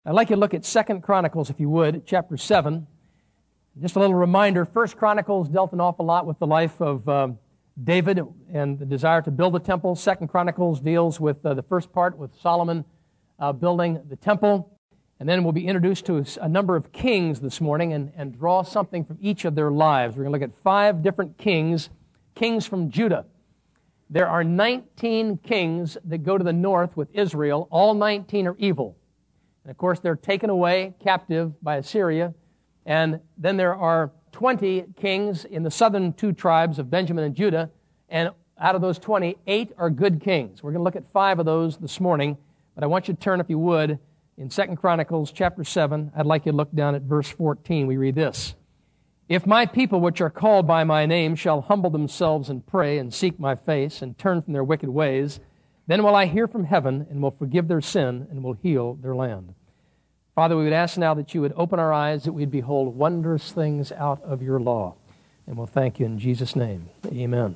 I'd like you to look at 2 Chronicles, if you would, chapter 7. Just a little reminder, 1 Chronicles dealt an awful lot with the life of David and the desire to build the temple. 2 Chronicles deals with the first part with Solomon building the temple. And then we'll be introduced to a number of kings this morning and draw something from each of their lives. We're going to look at 5 different kings from Judah. There are 19 kings that go to the north with Israel. All 19 are evil. And of course, they're taken away captive by Assyria. And then there are 20 kings in the southern 2 tribes of Benjamin and Judah. And out of those 20, 8 are good kings. We're going to look at 5 of those this morning. But I want you to turn, if you would, in 2 Chronicles chapter 7. I'd like you to look down at verse 14. We read this. If my people which are called by my name shall humble themselves and pray and seek my face and turn from their wicked ways, then will I hear from heaven and will forgive their sin and will heal their land. Father, we would ask now that you would open our eyes, that we'd behold wondrous things out of your law. And we'll thank you in Jesus' name. Amen.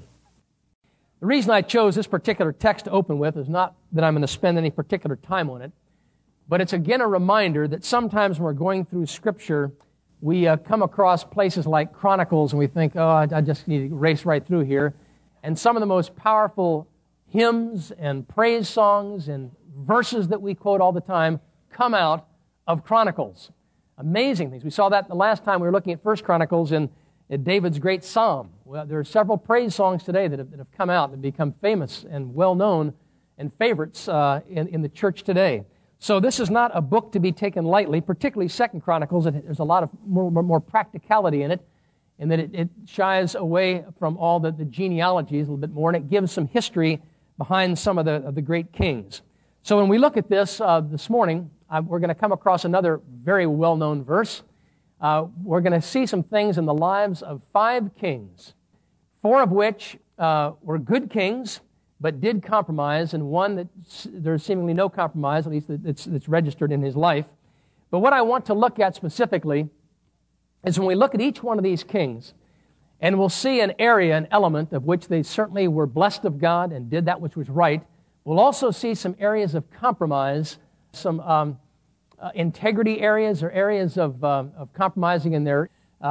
The reason I chose this particular text to open with is not that I'm going to spend any particular time on it, but it's again a reminder that sometimes when we're going through Scripture, we come across places like Chronicles and we think, oh, I just need to race right through here. And some of the most powerful hymns and praise songs and verses that we quote all the time come out of Chronicles. Amazing things. We saw that the last time we were looking at 1 Chronicles in David's great psalm. Well, there are several praise songs today that have come out and become famous and well-known and favorites in the church today. So this is not a book to be taken lightly, particularly 2 Chronicles. There's a lot of more practicality in it, in that it shies away from all the genealogies a little bit more, and it gives some history behind some of the great kings. So when we look at this morning, we're going to come across another very well-known verse. We're going to see some things in the lives of 5 kings, 4 of which were good kings, but did compromise, and one that there's seemingly no compromise, at least that's registered in his life. But what I want to look at specifically is when we look at each one of these kings, and we'll see an area, an element of which they certainly were blessed of God and did that which was right. We'll also see some areas of compromise, some integrity areas or areas of compromising in their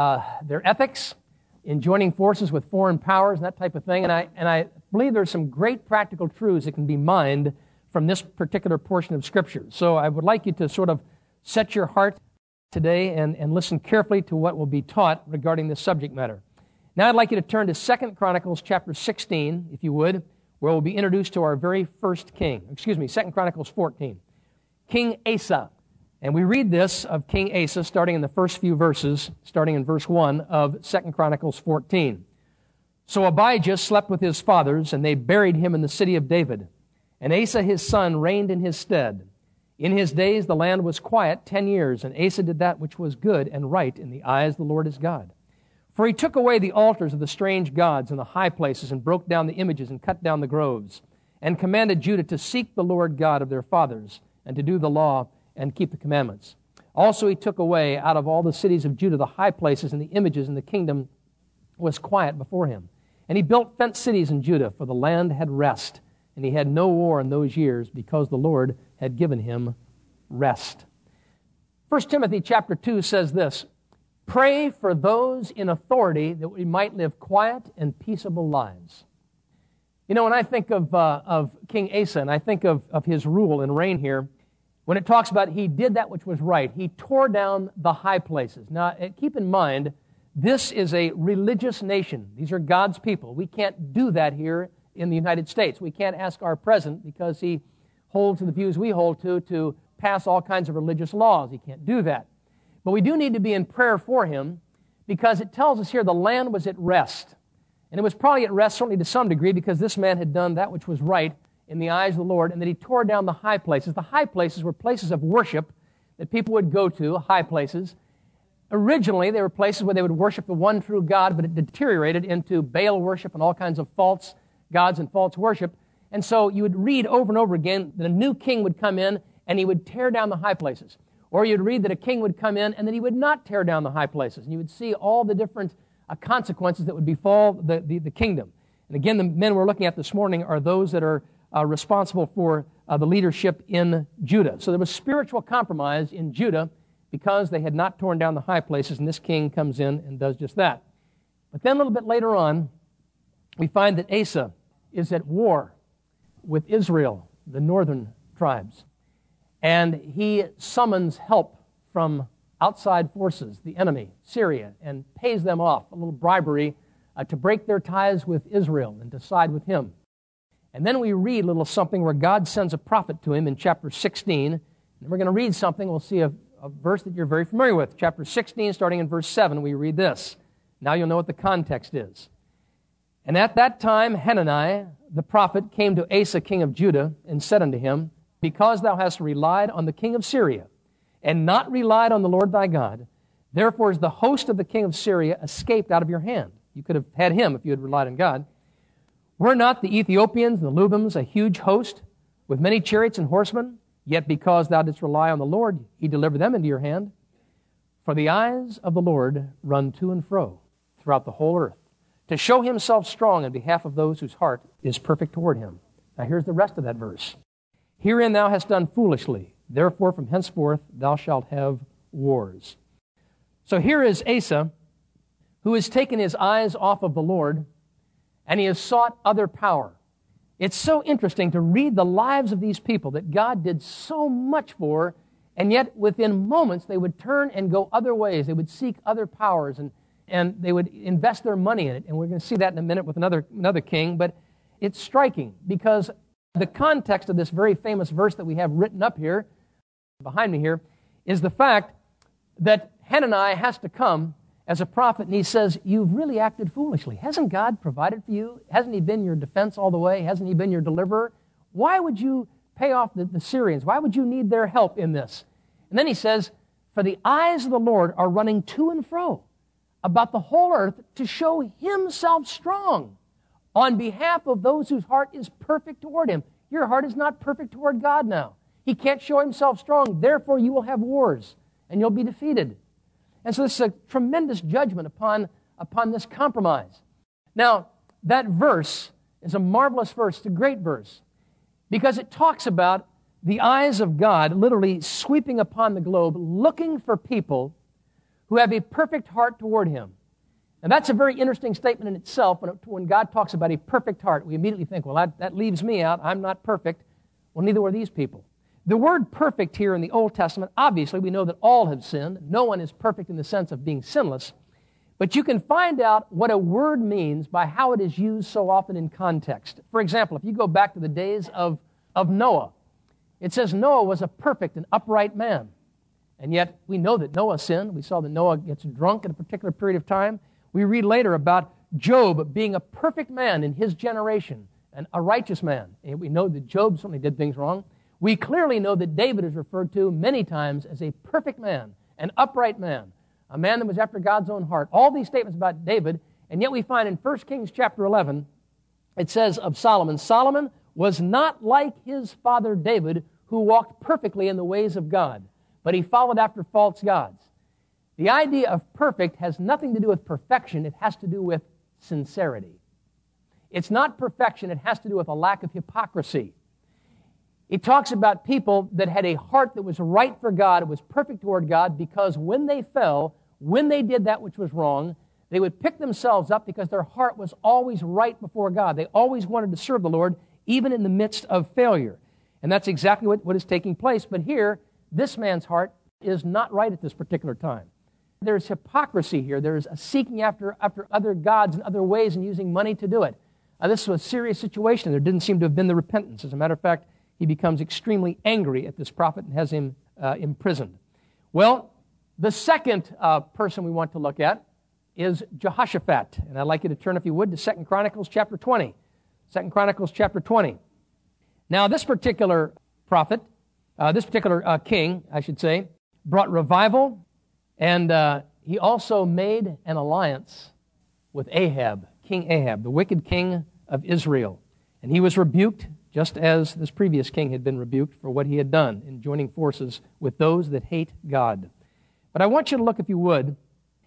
ethics, in joining forces with foreign powers and that type of thing. And I believe there's some great practical truths that can be mined from this particular portion of Scripture. So I would like you to sort of set your heart today and listen carefully to what will be taught regarding this subject matter. Now I'd like you to turn to 2 Chronicles chapter 16, if you would, where we'll be introduced to our very first king. 2 Chronicles 14. King Asa. And we read this of King Asa starting in the first few verses, starting in verse 1 of 2 Chronicles 14. So Abijah slept with his fathers, and they buried him in the city of David. And Asa his son reigned in his stead. In his days the land was quiet 10 years, and Asa did that which was good and right in the eyes of the Lord his God. For he took away the altars of the strange gods and the high places, and broke down the images and cut down the groves, and commanded Judah to seek the Lord God of their fathers, and to do the law and keep the commandments. Also he took away out of all the cities of Judah the high places and the images, and the kingdom was quiet before him. And he built fenced cities in Judah, for the land had rest, and he had no war in those years, because the Lord had given him rest. 1 Timothy chapter 2 says this, pray for those in authority that we might live quiet and peaceable lives. You know, when I think of King Asa, and I think of his rule and reign here, when it talks about he did that which was right, he tore down the high places. Now, keep in mind, this is a religious nation. These are God's people. We can't do that here in the United States. We can't ask our president, because he holds to the views we hold to pass all kinds of religious laws. He can't do that. But we do need to be in prayer for him, because it tells us here the land was at rest. And it was probably at rest, certainly to some degree, because this man had done that which was right in the eyes of the Lord, and that he tore down the high places. The high places were places of worship that people would go to, high places. Originally, they were places where they would worship the one true God, but it deteriorated into Baal worship and all kinds of false gods and false worship. And so you would read over and over again that a new king would come in and he would tear down the high places. Or you'd read that a king would come in and that he would not tear down the high places. And you would see all the different consequences that would befall the kingdom. And again, the men we're looking at this morning are those that are responsible for the leadership in Judah. So there was spiritual compromise in Judah because they had not torn down the high places, and this king comes in and does just that. But then a little bit later on, we find that Asa is at war with Israel, the northern tribes. And he summons help from outside forces, the enemy, Syria, and pays them off a little bribery to break their ties with Israel and to side with him. And then we read a little something where God sends a prophet to him in chapter 16. And we're going to read something. We'll see a verse that you're very familiar with. Chapter 16, starting in verse 7, we read this. Now you'll know what the context is. And at that time Hanani, the prophet, came to Asa, king of Judah, and said unto him, Because thou hast relied on the king of Syria, and not relied on the Lord thy God, therefore is the host of the king of Syria escaped out of your hand. You could have had him if you had relied on God. Were not the Ethiopians and the Lubims a huge host, with many chariots and horsemen? Yet because thou didst rely on the Lord, he delivered them into your hand. For the eyes of the Lord run to and fro throughout the whole earth, to show himself strong in behalf of those whose heart is perfect toward him. Now here's the rest of that verse. Herein thou hast done foolishly, therefore from henceforth thou shalt have wars. So here is Asa, who has taken his eyes off of the Lord, and he has sought other power. It's so interesting to read the lives of these people that God did so much for, and yet within moments they would turn and go other ways. They would seek other powers, and they would invest their money in it. And we're going to see that in a minute with another king. But it's striking because the context of this very famous verse that we have written up here, behind me here, is the fact that Hanani has to come as a prophet, and he says, you've really acted foolishly. Hasn't God provided for you? Hasn't he been your defense all the way? Hasn't he been your deliverer? Why would you pay off the Syrians? Why would you need their help in this? And then he says, for the eyes of the Lord are running to and fro about the whole earth to show himself strong on behalf of those whose heart is perfect toward him. Your heart is not perfect toward God now. He can't show himself strong. Therefore, you will have wars, and you'll be defeated. And so this is a tremendous judgment upon this compromise. Now, that verse is a marvelous verse. It's a great verse because it talks about the eyes of God literally sweeping upon the globe, looking for people who have a perfect heart toward him. And that's a very interesting statement in itself. When God talks about a perfect heart, we immediately think, well, that leaves me out. I'm not perfect. Well, neither were these people. The word perfect here in the Old Testament, obviously we know that all have sinned. No one is perfect in the sense of being sinless. But you can find out what a word means by how it is used so often in context. For example, if you go back to the days of Noah, it says Noah was a perfect and upright man. And yet we know that Noah sinned. We saw that Noah gets drunk at a particular period of time. We read later about Job being a perfect man in his generation and a righteous man. And we know that Job certainly did things wrong. We clearly know that David is referred to many times as a perfect man, an upright man, a man that was after God's own heart. All these statements about David, and yet we find in 1 Kings chapter 11, it says of Solomon, Solomon was not like his father David, who walked perfectly in the ways of God, but he followed after false gods. The idea of perfect has nothing to do with perfection. It has to do with sincerity. It's not perfection. It has to do with a lack of hypocrisy. It talks about people that had a heart that was right for God, it was perfect toward God, because when they fell, when they did that which was wrong, they would pick themselves up because their heart was always right before God. They always wanted to serve the Lord, even in the midst of failure. And that's exactly what is taking place. But here, this man's heart is not right at this particular time. There's hypocrisy here. There's a seeking after other gods and other ways and using money to do it. This was a serious situation. There didn't seem to have been the repentance. As a matter of fact, he becomes extremely angry at this prophet and has him imprisoned. Well, the second person we want to look at is Jehoshaphat. And I'd like you to turn, if you would, to 2 Chronicles chapter 20. 2 Chronicles chapter 20. Now, this particular prophet, this particular king, I should say, brought revival, and he also made an alliance with Ahab, King Ahab, the wicked king of Israel. And he was rebuked, just as this previous king had been rebuked for what he had done in joining forces with those that hate God. But I want you to look, if you would,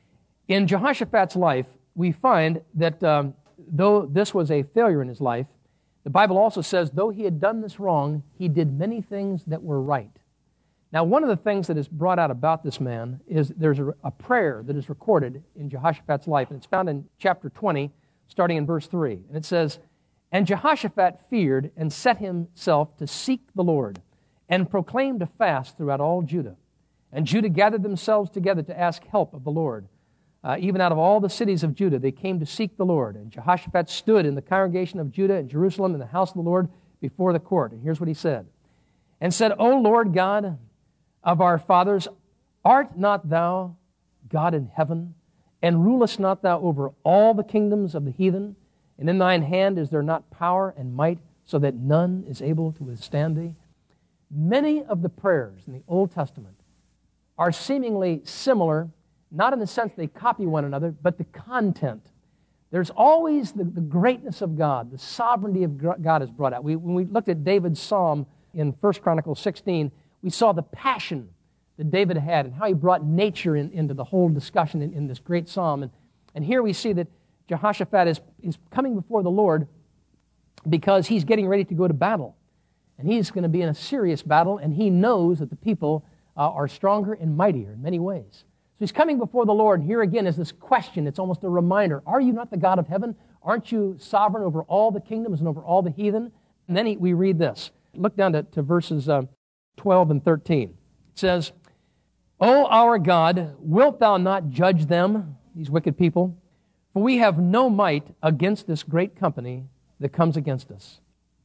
in Jehoshaphat's life, we find that though this was a failure in his life, The Bible also says, though he had done this wrong, he did many things that were right. Now, one of the things that is brought out about this man is there's a prayer that is recorded in Jehoshaphat's life, and it's found in chapter 20, starting in verse 3. And it says, "And Jehoshaphat feared and set himself to seek the Lord, and proclaimed a fast throughout all Judah. And Judah gathered themselves together to ask help of the Lord. Even out of all the cities of Judah, they came to seek the Lord. And Jehoshaphat stood in the congregation of Judah and Jerusalem in the house of the Lord before the court." And here's what he said. "And said, O Lord God of our fathers, art not thou God in heaven? And rulest not thou over all the kingdoms of the heathen? And in thine hand is there not power and might, so that none is able to withstand thee?" Many of the prayers in the Old Testament are seemingly similar, not in the sense they copy one another, but the content. There's always the greatness of God, the sovereignty of God is brought out. When we looked at David's psalm in 1 Chronicles 16, we saw the passion that David had and how he brought nature into the whole discussion in this great psalm. And here we see that Jehoshaphat is coming before the Lord because he's getting ready to go to battle. And he's going to be in a serious battle, and he knows that the people are stronger and mightier in many ways. So he's coming before the Lord, and here again is this question. It's almost a reminder. Are you not the God of heaven? Aren't you sovereign over all the kingdoms and over all the heathen? And then we read this. Look down to verses 12 and 13. It says, "O our God, wilt thou not judge them," these wicked people, "for we have no might against this great company that comes against us.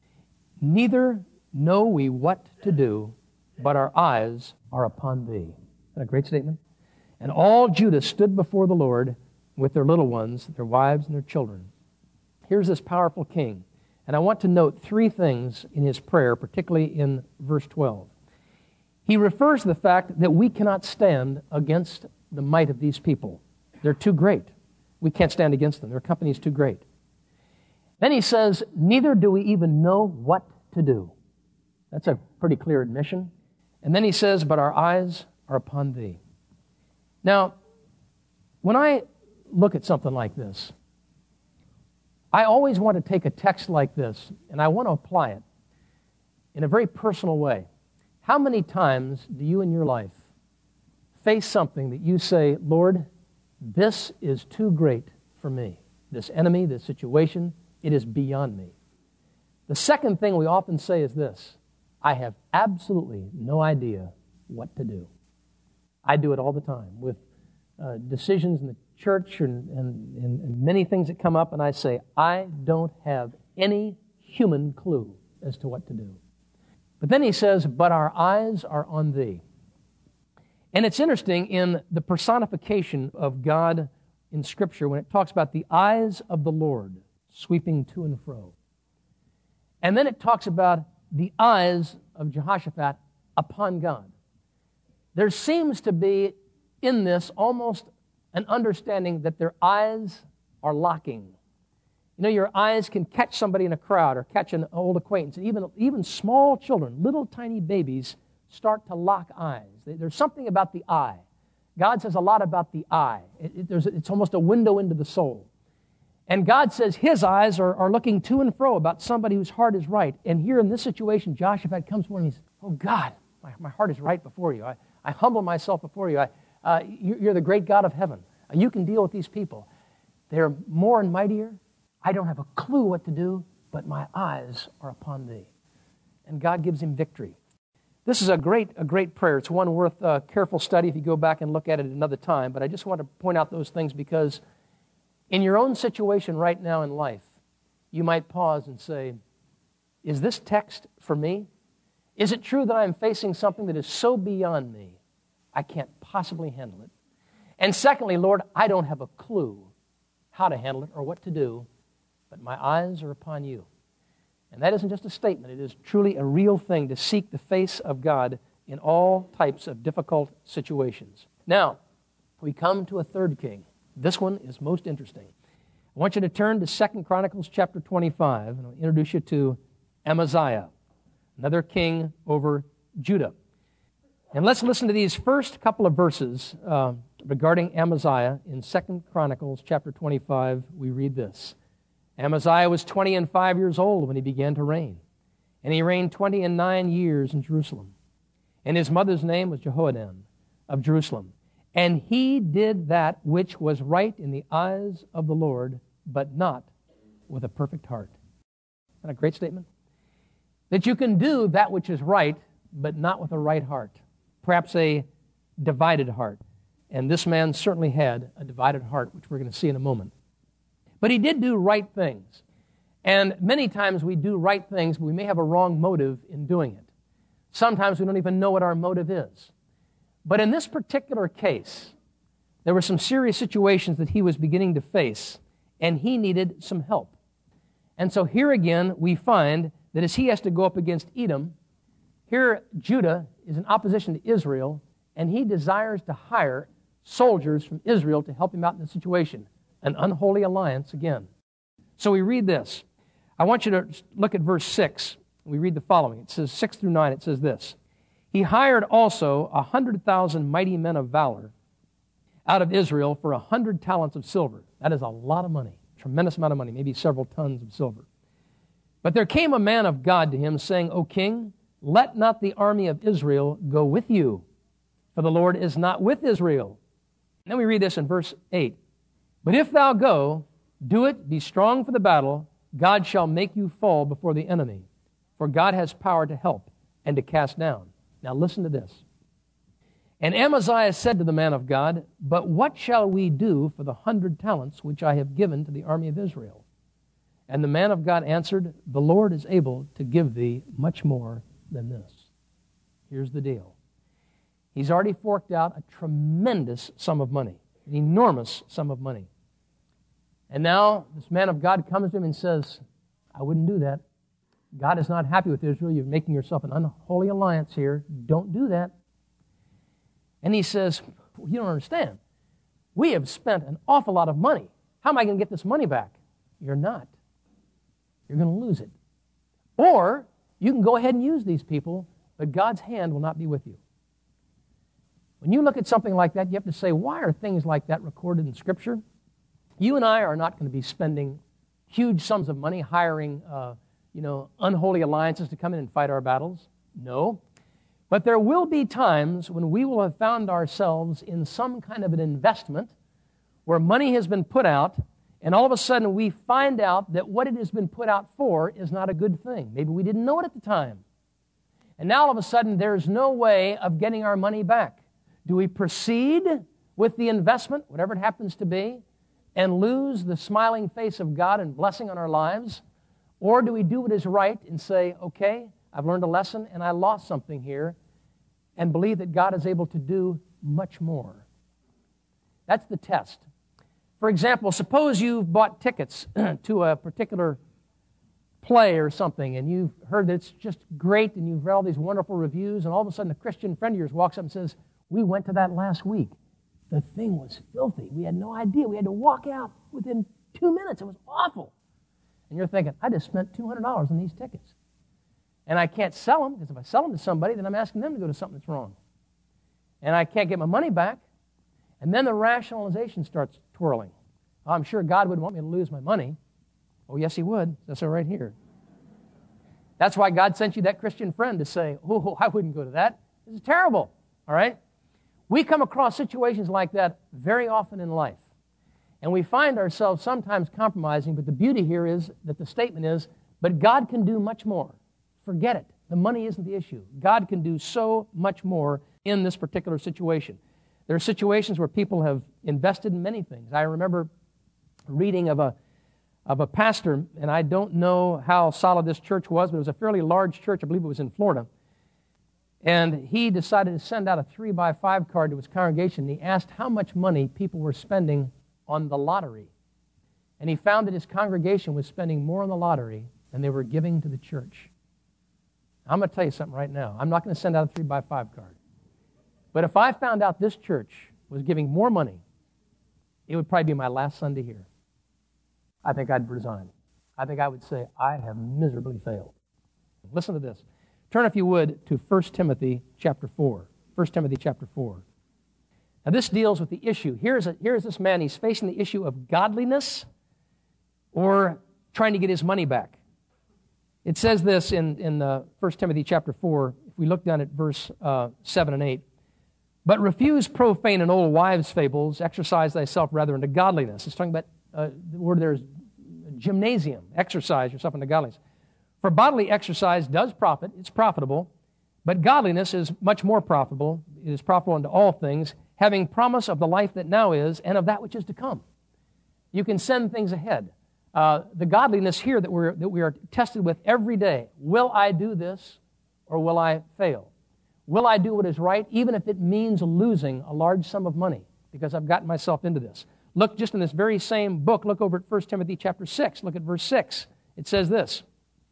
Neither know we what to do, but our eyes are upon thee." Isn't that a great statement? "And all Judah stood before the Lord with their little ones, their wives and their children." Here's this powerful king. And I want to note three things in his prayer, particularly in verse 12. He refers to the fact that we cannot stand against the might of these people. They're too great. We can't stand against them. Their company is too great. Then he says, neither do we even know what to do. That's a pretty clear admission. And then he says, but our eyes are upon thee. Now, when I look at something like this, I always want to take a text like this, and I want to apply it in a very personal way. How many times do you in your life face something that you say, Lord, this is too great for me? This enemy, this situation, it is beyond me. The second thing we often say is this: I have absolutely no idea what to do. I do it all the time with decisions in the church and many things that come up, and I say, I don't have any human clue as to what to do. But then he says, but our eyes are on thee. And it's interesting in the personification of God in Scripture when it talks about the eyes of the Lord sweeping to and fro. And then it talks about the eyes of Jehoshaphat upon God. There seems to be in this almost an understanding that their eyes are locking. You know, your eyes can catch somebody in a crowd or catch an old acquaintance. And even small children, little tiny babies, start to lock eyes. There's something about the eye. God says a lot about the eye. It's almost a window into the soul. And God says his eyes are looking to and fro about somebody whose heart is right. And here in this situation, Jehoshaphat comes forward and he says, oh God, my heart is right before you. I humble myself before you. You're the great God of heaven. You can deal with these people. They're more and mightier. I don't have a clue what to do, but my eyes are upon thee. And God gives him victory. This is a great prayer. It's one worth careful study if you go back and look at it another time. But I just want to point out those things because in your own situation right now in life, you might pause and say, is this text for me? Is it true that I'm facing something that is so beyond me, I can't possibly handle it? And secondly, Lord, I don't have a clue how to handle it or what to do, but my eyes are upon you. And that isn't just a statement. It is truly a real thing to seek the face of God in all types of difficult situations. Now, we come to a third king. This one is most interesting. I want you to turn to 2 Chronicles chapter 25, and I'll introduce you to Amaziah, another king over Judah. And let's listen to these first couple of verses regarding Amaziah in 2 Chronicles chapter 25. We read this. Amaziah was 25 years old when he began to reign, and he reigned 29 years in Jerusalem. And his mother's name was Jehoaddan of Jerusalem. And he did that which was right in the eyes of the Lord, but not with a perfect heart. Isn't that a great statement? That you can do that which is right, but not with a right heart. Perhaps a divided heart. And this man certainly had a divided heart, which we're going to see in a moment. But he did do right things. And many times we do right things, but we may have a wrong motive in doing it. Sometimes we don't even know what our motive is. But in this particular case, there were some serious situations that he was beginning to face, and he needed some help. And so here again, we find that as he has to go up against Edom, here Judah is in opposition to Israel, and he desires to hire soldiers from Israel to help him out in the situation. An unholy alliance again. So we read this. I want you to look at verse 6. We read the following. It says 6 through 9. It says this. He hired also 100,000 mighty men of valor out of Israel for 100 talents of silver. That is a lot of money, tremendous amount of money, maybe several tons of silver. But there came a man of God to him, saying, O king, let not the army of Israel go with you, for the Lord is not with Israel. And then we read this in verse 8. But if thou go, do it, be strong for the battle, God shall make you fall before the enemy, for God has power to help and to cast down. Now listen to this. And Amaziah said to the man of God, But what shall we do for the 100 talents which I have given to the army of Israel? And the man of God answered, The Lord is able to give thee much more than this. Here's the deal. He's already forked out a tremendous sum of money, an enormous sum of money. And now this man of God comes to him and says, I wouldn't do that. God is not happy with Israel. You're making yourself an unholy alliance here. Don't do that. And he says, you don't understand. We have spent an awful lot of money. How am I going to get this money back? You're not. You're going to lose it. Or you can go ahead and use these people, but God's hand will not be with you. When you look at something like that, you have to say, why are things like that recorded in Scripture? You and I are not going to be spending huge sums of money hiring, unholy alliances to come in and fight our battles. No. But there will be times when we will have found ourselves in some kind of an investment where money has been put out, and all of a sudden we find out that what it has been put out for is not a good thing. Maybe we didn't know it at the time. And now all of a sudden there's no way of getting our money back. Do we proceed with the investment, whatever it happens to be, and lose the smiling face of God and blessing on our lives? Or do we do what is right and say, okay, I've learned a lesson and I lost something here, and believe that God is able to do much more? That's the test. For example, suppose you've bought tickets to a particular play or something, and you've heard that it's just great, and you've read all these wonderful reviews, and all of a sudden a Christian friend of yours walks up and says, we went to that last week. The thing was filthy. We had no idea. We had to walk out within 2 minutes. It was awful. And you're thinking, I just spent $200 on these tickets. And I can't sell them, because if I sell them to somebody, then I'm asking them to go to something that's wrong. And I can't get my money back. And then the rationalization starts twirling. I'm sure God would want me to lose my money. Oh, yes, He would. That's right here. That's why God sent you that Christian friend to say, oh, I wouldn't go to that. This is terrible. All right? We come across situations like that very often in life. And we find ourselves sometimes compromising, but the beauty here is that the statement is, but God can do much more. Forget it. The money isn't the issue. God can do so much more in this particular situation. There are situations where people have invested in many things. I remember reading of a pastor, and I don't know how solid this church was, but it was a fairly large church. I believe it was in Florida. And he decided to send out a 3x5 card to his congregation. He asked how much money people were spending on the lottery. And he found that his congregation was spending more on the lottery than they were giving to the church. I'm going to tell you something right now. I'm not going to send out a 3x5 card. But if I found out this church was giving more money, it would probably be my last Sunday here. I think I'd resign. I think I would say, I have miserably failed. Listen to this. Turn, if you would, to 1 Timothy chapter 4. 1 Timothy chapter 4. Now, this deals with the issue. Here's this man. He's facing the issue of godliness or trying to get his money back. It says this in 1 Timothy chapter 4, if we look down at verse 7 and 8. But refuse profane and old wives' fables, exercise thyself rather unto godliness. It's talking about the word there is gymnasium, exercise yourself unto godliness. For bodily exercise does profit, it's profitable, but godliness is much more profitable. It is profitable unto all things, having promise of the life that now is and of that which is to come. You can send things ahead. The godliness here that we are tested with every day. Will I do this or will I fail? Will I do what is right even if it means losing a large sum of money because I've gotten myself into this? Look just in this very same book, look over at 1 Timothy chapter 6. Look at verse 6. It says this.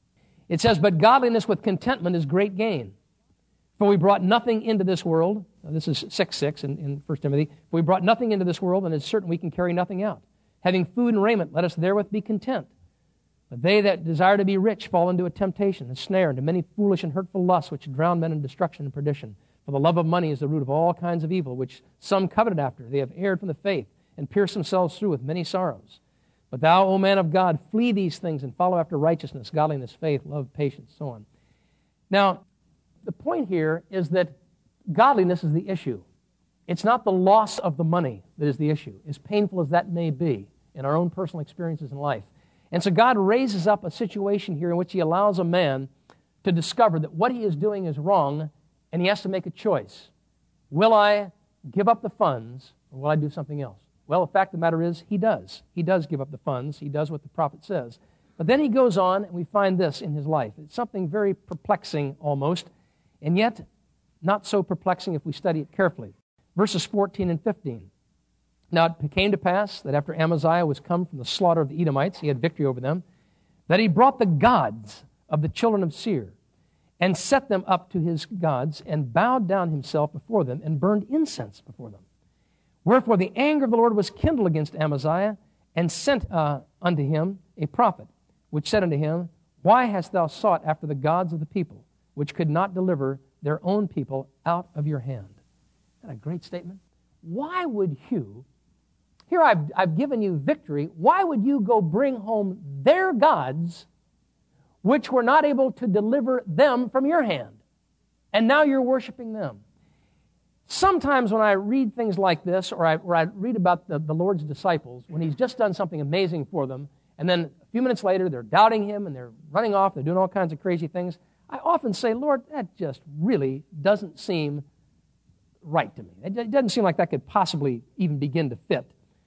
It says, but godliness with contentment is great gain. For we brought nothing into this world. Now, this is 6:6 in 1 Timothy. For we brought nothing into this world, and it's certain we can carry nothing out. Having food and raiment, let us therewith be content. But they that desire to be rich fall into a temptation, a snare, into many foolish and hurtful lusts, which drown men in destruction and perdition. For the love of money is the root of all kinds of evil, which some coveted after. They have erred from the faith, and pierced themselves through with many sorrows. But thou, O man of God, flee these things, and follow after righteousness, godliness, faith, love, patience, so on. Now, the point here is that godliness is the issue. It's not the loss of the money that is the issue, as painful as that may be in our own personal experiences in life. And so God raises up a situation here in which he allows a man to discover that what he is doing is wrong, and he has to make a choice. Will I give up the funds, or will I do something else? Well, the fact of the matter is, he does. He does give up the funds. He does what the prophet says. But then he goes on, and we find this in his life. It's something very perplexing almost, and yet not so perplexing if we study it carefully. Verses 14 and 15. Now it came to pass that after Amaziah was come from the slaughter of the Edomites, he had victory over them, that he brought the gods of the children of Seir, and set them up to his gods, and bowed down himself before them, and burned incense before them. Wherefore the anger of the Lord was kindled against Amaziah, and sent unto him a prophet, which said unto him, Why hast thou sought after the gods of the people, which could not deliver their own people out of your hand? Isn't that a great statement? Why would you, here I've given you victory, why would you go bring home their gods, which were not able to deliver them from your hand? And now you're worshiping them. Sometimes when I read things like this, or I read about the Lord's disciples, when he's just done something amazing for them, and then a few minutes later they're doubting him, and they're running off, they're doing all kinds of crazy things, I often say, Lord, that just really doesn't seem right to me. It doesn't seem like that could possibly even begin to fit.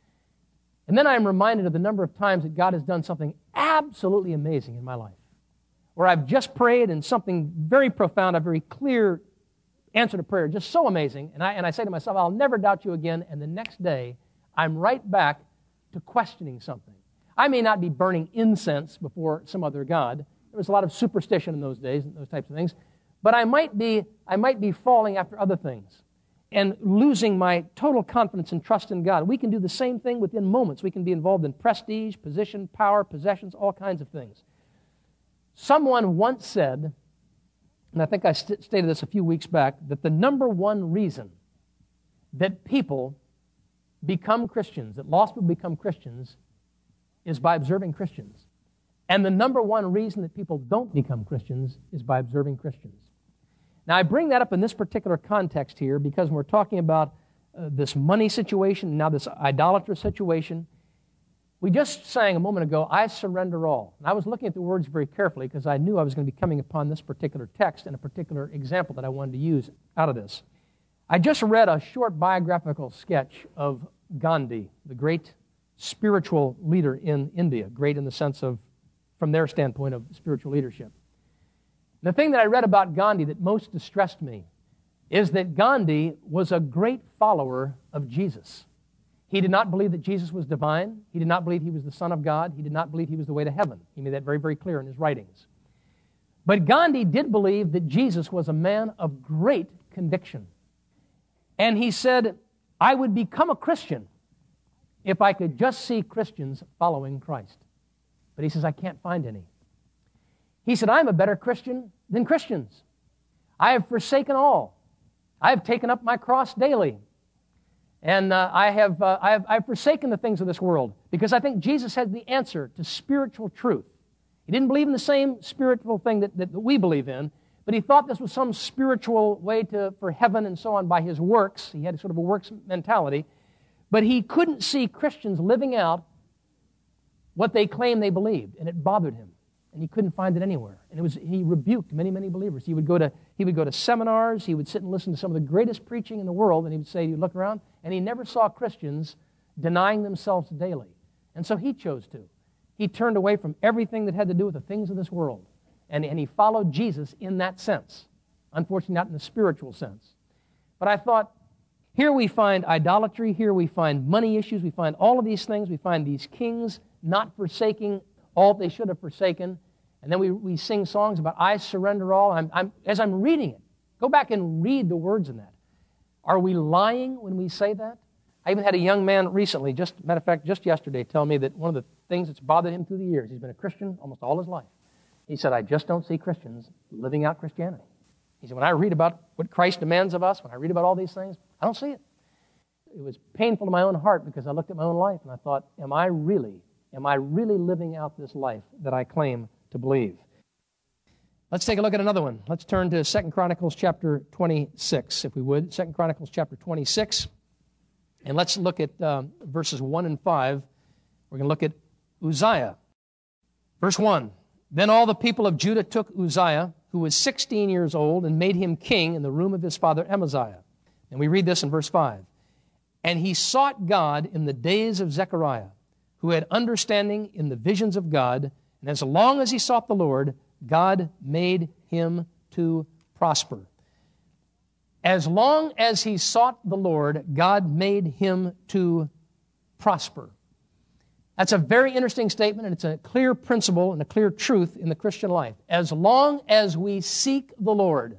And then I'm reminded of the number of times that God has done something absolutely amazing in my life, where I've just prayed and something very profound, a very clear answer to prayer, just so amazing, and I say to myself, I'll never doubt you again, and the next day, I'm right back to questioning something. I may not be burning incense before some other god. There was a lot of superstition in those days, and those types of things, but I might be falling after other things and losing my total confidence and trust in God. We can do the same thing within moments. We can be involved in prestige, position, power, possessions, all kinds of things. Someone once said, and I think I stated this a few weeks back, that the number one reason that people become Christians, that lost people become Christians, is by observing Christians. And the number one reason that people don't become Christians is by observing Christians. Now, I bring that up in this particular context here because when we're talking about this money situation, now this idolatrous situation, we just sang a moment ago, I surrender all. And I was looking at the words very carefully because I knew I was going to be coming upon this particular text and a particular example that I wanted to use out of this. I just read a short biographical sketch of Gandhi, the great spiritual leader in India, great in the sense of, from their standpoint of spiritual leadership. The thing that I read about Gandhi that most distressed me is that Gandhi was a great follower of Jesus. He did not believe that Jesus was divine. He did not believe he was the Son of God. He did not believe he was the way to heaven. He made that very, very clear in his writings. But Gandhi did believe that Jesus was a man of great conviction. And he said, I would become a Christian if I could just see Christians following Christ. But he says, I can't find any. He said, I'm a better Christian than Christians. I have forsaken all. I have taken up my cross daily. And I've forsaken the things of this world because I think Jesus had the answer to spiritual truth. He didn't believe in the same spiritual thing that we believe in, but he thought this was some spiritual way for heaven and so on by his works. He had sort of a works mentality. But he couldn't see Christians living out what they claimed they believed, and it bothered him. And he couldn't find it anywhere. And he rebuked many, many believers. He would go to seminars. He would sit and listen to some of the greatest preaching in the world, and he would say, you look around, and he never saw Christians denying themselves daily. And so he chose to. He turned away from everything that had to do with the things of this world. And he followed Jesus in that sense. Unfortunately, not in the spiritual sense. But I thought, here we find idolatry. Here we find money issues. We find all of these things. We find these kings not forsaking all they should have forsaken. And then we sing songs about, I surrender all. As I'm reading it, go back and read the words in that. Are we lying when we say that? I even had a young man recently, matter of fact, just yesterday, tell me that one of the things that's bothered him through the years, he's been a Christian almost all his life. He said, I just don't see Christians living out Christianity. He said, when I read about what Christ demands of us, when I read about all these things, I don't see it. It was painful to my own heart because I looked at my own life and I thought, am I really living out this life that I claim to believe? Let's take a look at another one. Let's turn to 2 Chronicles chapter 26, if we would. 2 Chronicles chapter 26. And let's look at verses 1 and 5. We're going to look at Uzziah. Verse 1. Then all the people of Judah took Uzziah, who was 16 years old, and made him king in the room of his father Amaziah. And we read this in verse 5. And he sought God in the days of Zechariah, who had understanding in the visions of God, and as long as he sought the Lord, God made him to prosper. As long as he sought the Lord, God made him to prosper. That's a very interesting statement, and it's a clear principle and a clear truth in the Christian life. As long as we seek the Lord,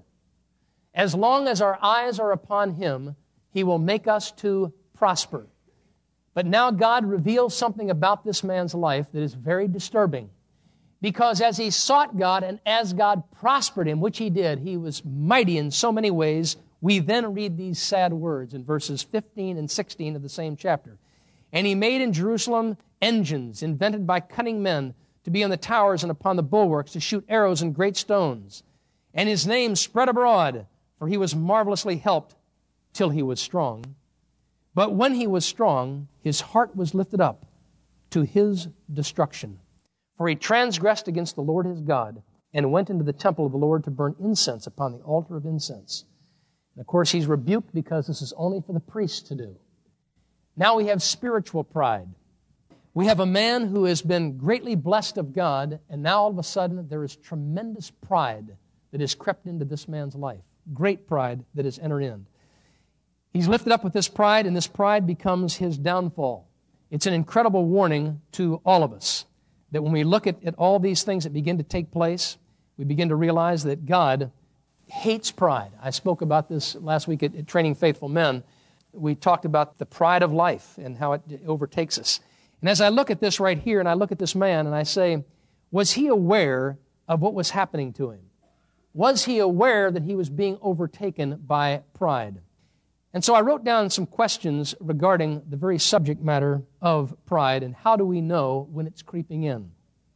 as long as our eyes are upon him, he will make us to prosper. But now God reveals something about this man's life that is very disturbing. Because as he sought God and as God prospered him, which he did, he was mighty in so many ways. We then read these sad words in verses 15 and 16 of the same chapter. And he made in Jerusalem engines invented by cunning men to be on the towers and upon the bulwarks to shoot arrows and great stones. And his name spread abroad, for he was marvelously helped till he was strong. But when he was strong, his heart was lifted up to his destruction. For he transgressed against the Lord his God and went into the temple of the Lord to burn incense upon the altar of incense. And of course, he's rebuked because this is only for the priests to do. Now we have spiritual pride. We have a man who has been greatly blessed of God, and now all of a sudden there is tremendous pride that has crept into this man's life. Great pride that has entered in. He's lifted up with this pride, and this pride becomes his downfall. It's an incredible warning to all of us that when we look at all these things that begin to take place, we begin to realize that God hates pride. I spoke about this last week at Training Faithful Men. We talked about the pride of life and how it overtakes us. And as I look at this right here, and I look at this man, and I say, was he aware of what was happening to him? Was he aware that he was being overtaken by pride? And so I wrote down some questions regarding the very subject matter of pride and how do we know when it's creeping in.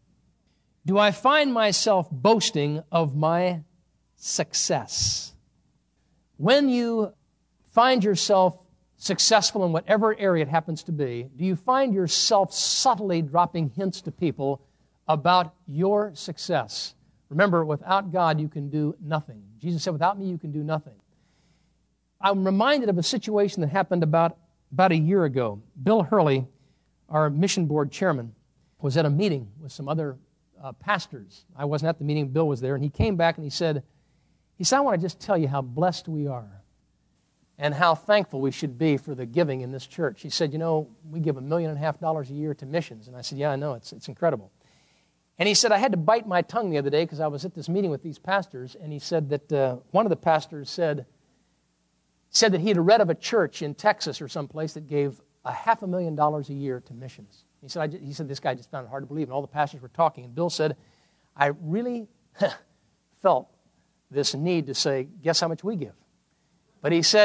Do I find myself boasting of my success? When you find yourself successful in whatever area it happens to be, do you find yourself subtly dropping hints to people about your success? Remember, without God, you can do nothing. Jesus said, without me, you can do nothing. I'm reminded of a situation that happened about a year ago. Bill Hurley, our mission board chairman, was at a meeting with some other pastors. I wasn't at the meeting, Bill was there, and he came back and he said, I want to just tell you how blessed we are and how thankful we should be for the giving in this church. He said, we give $1.5 million a year to missions. And I said, yeah, I know, it's incredible. And he said, I had to bite my tongue the other day because I was at this meeting with these pastors, and he said that one of the pastors said that he had read of a church in Texas or someplace that gave $500,000 a year to missions. He said this guy just found it hard to believe, and all the pastors were talking. And Bill said, I really felt this need to say, guess how much we give? But he said,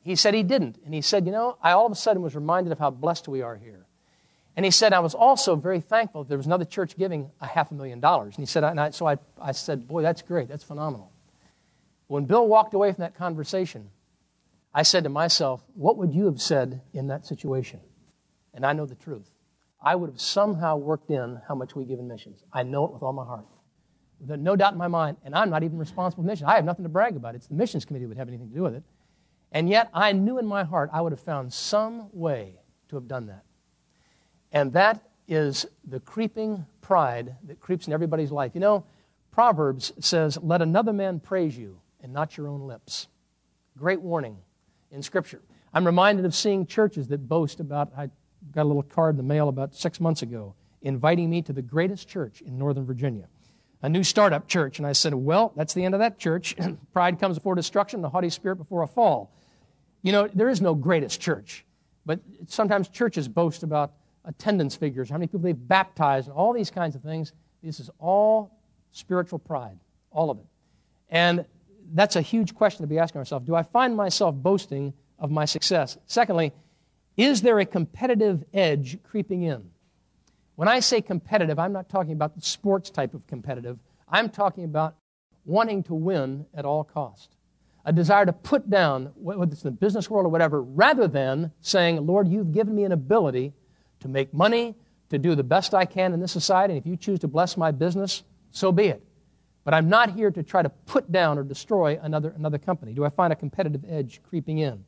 he said he didn't. And he said, I all of a sudden was reminded of how blessed we are here. And he said, I was also very thankful that there was another church giving $500,000. And he said, so I said, boy, that's great. That's phenomenal. When Bill walked away from that conversation, I said to myself, what would you have said in that situation? And I know the truth. I would have somehow worked in how much we give in missions. I know it with all my heart. There's no doubt in my mind, and I'm not even responsible for missions. I have nothing to brag about. It's the missions committee that would have anything to do with it. And yet, I knew in my heart I would have found some way to have done that. And that is the creeping pride that creeps in everybody's life. Proverbs says, let another man praise you and not your own lips. Great warning in Scripture. I'm reminded of seeing churches that boast about, I got a little card in the mail about 6 months ago, inviting me to the greatest church in Northern Virginia, a new startup church. And I said, well, that's the end of that church. Pride comes before destruction, the haughty spirit before a fall. There is no greatest church. But sometimes churches boast about attendance figures, how many people they've baptized, and all these kinds of things. This is all spiritual pride, all of it. And that's a huge question to be asking ourselves. Do I find myself boasting of my success? Secondly, is there a competitive edge creeping in? When I say competitive, I'm not talking about the sports type of competitive. I'm talking about wanting to win at all cost. A desire to put down, whether it's in the business world or whatever, rather than saying, Lord, you've given me an ability to make money, to do the best I can in this society, and if you choose to bless my business, so be it. But I'm not here to try to put down or destroy another company. Do I find a competitive edge creeping in?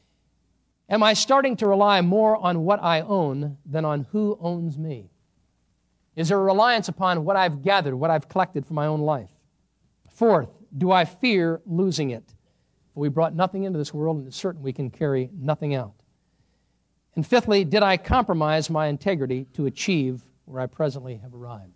Am I starting to rely more on what I own than on who owns me? Is there a reliance upon what I've gathered, what I've collected for my own life? Fourth, do I fear losing it? For we brought nothing into this world, and it's certain we can carry nothing out. And fifthly, did I compromise my integrity to achieve where I presently have arrived?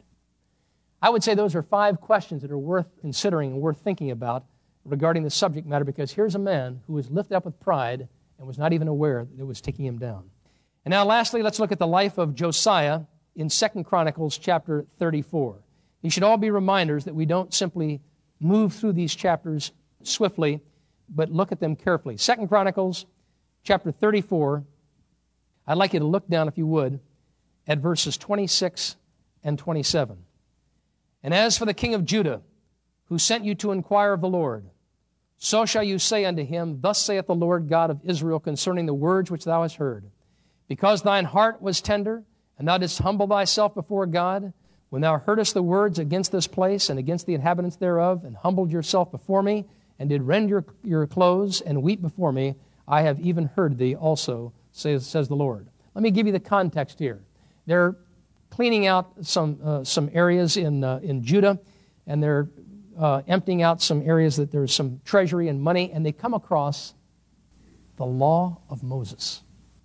I would say those are 5 questions that are worth considering and worth thinking about regarding the subject matter, because here's a man who was lifted up with pride and was not even aware that it was taking him down. And now lastly, let's look at the life of Josiah in 2 Chronicles chapter 34. These should all be reminders that we don't simply move through these chapters swiftly, but look at them carefully. 2 Chronicles chapter 34, I'd like you to look down, if you would, at verses 26 and 27. And as for the king of Judah, who sent you to inquire of the Lord, so shall you say unto him, Thus saith the Lord God of Israel concerning the words which thou hast heard. Because thine heart was tender, and thou didst humble thyself before God, when thou heardest the words against this place and against the inhabitants thereof, and humbled yourself before me, and did rend your clothes and weep before me, I have even heard thee also, says the Lord. Let me give you the context here. They're cleaning out some areas in Judah, and they're emptying out some areas that there's some treasury and money, and they come across the law of Moses.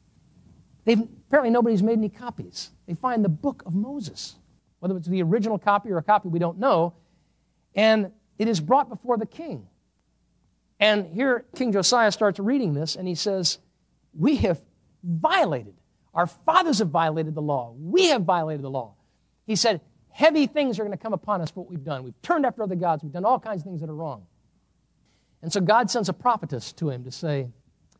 Apparently nobody's made any copies. They find the book of Moses, whether it's the original copy or a copy we don't know, and it is brought before the king. And here King Josiah starts reading this, and he says, we have violated. Our fathers have violated the law. We have violated the law. He said, heavy things are going to come upon us for what we've done. We've turned after other gods. We've done all kinds of things that are wrong. And so God sends a prophetess to him to say,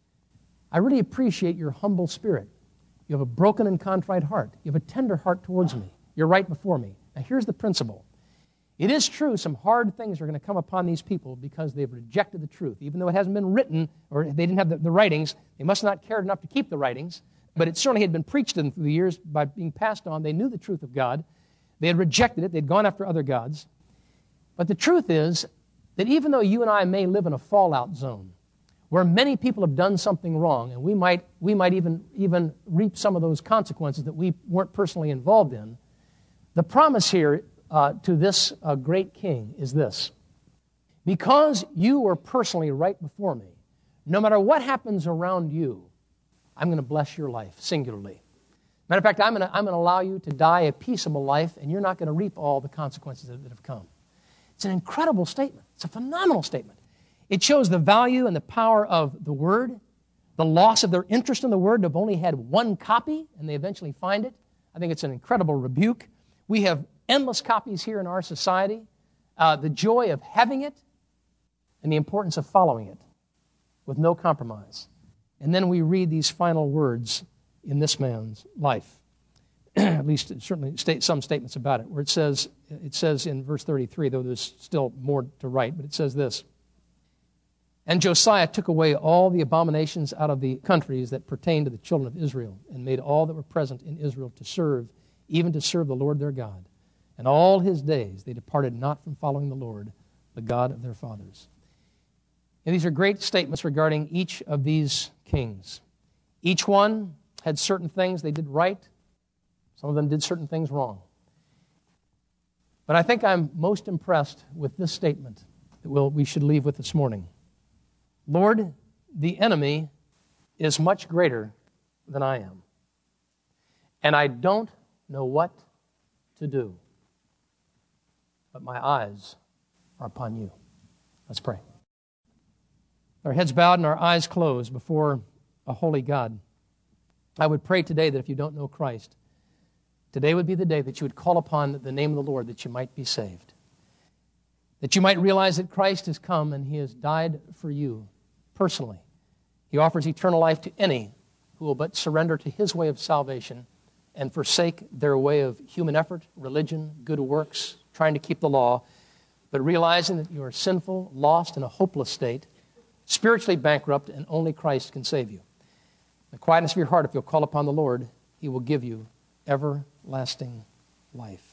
I really appreciate your humble spirit. You have a broken and contrite heart. You have a tender heart towards me. You're right before me. Now here's the principle. It is true some hard things are going to come upon these people because they've rejected the truth. Even though it hasn't been written, or they didn't have the writings, they must not cared enough to keep the writings, but it certainly had been preached to them through the years by being passed on. They knew the truth of God. They had rejected it. They'd gone after other gods. But the truth is that even though you and I may live in a fallout zone where many people have done something wrong, and we might even reap some of those consequences that we weren't personally involved in, the promise here to this great king is this. Because you were personally right before me, no matter what happens around you, I'm going to bless your life singularly. Matter of fact, I'm going to allow you to die a peaceable life, and you're not going to reap all the consequences that have come. It's an incredible statement. It's a phenomenal statement. It shows the value and the power of the Word, the loss of their interest in the Word. They've only had one copy, and they eventually find it. I think it's an incredible rebuke. We have endless copies here in our society. The joy of having it and the importance of following it with no compromise. And then we read these final words in this man's life. At least it certainly some statements about it, where it says in verse 33, though there's still more to write, but it says this: "And Josiah took away all the abominations out of the countries that pertained to the children of Israel, and made all that were present in Israel to serve, even to serve the Lord their God. And all his days they departed not from following the Lord, the God of their fathers." And these are great statements regarding each of these kings. Each one had certain things they did right. Some of them did certain things wrong. But I think I'm most impressed with this statement that we should leave with this morning. "Lord, the enemy is much greater than I am, and I don't know what to do, but my eyes are upon you." Let's pray. Our heads bowed and our eyes closed before a holy God. I would pray today that if you don't know Christ, today would be the day that you would call upon the name of the Lord that you might be saved. That you might realize that Christ has come and he has died for you personally. He offers eternal life to any who will but surrender to his way of salvation and forsake their way of human effort, religion, good works, trying to keep the law, but realizing that you are sinful, lost, in a hopeless state, spiritually bankrupt, and only Christ can save you. In the quietness of your heart, if you'll call upon the Lord, he will give you everlasting life.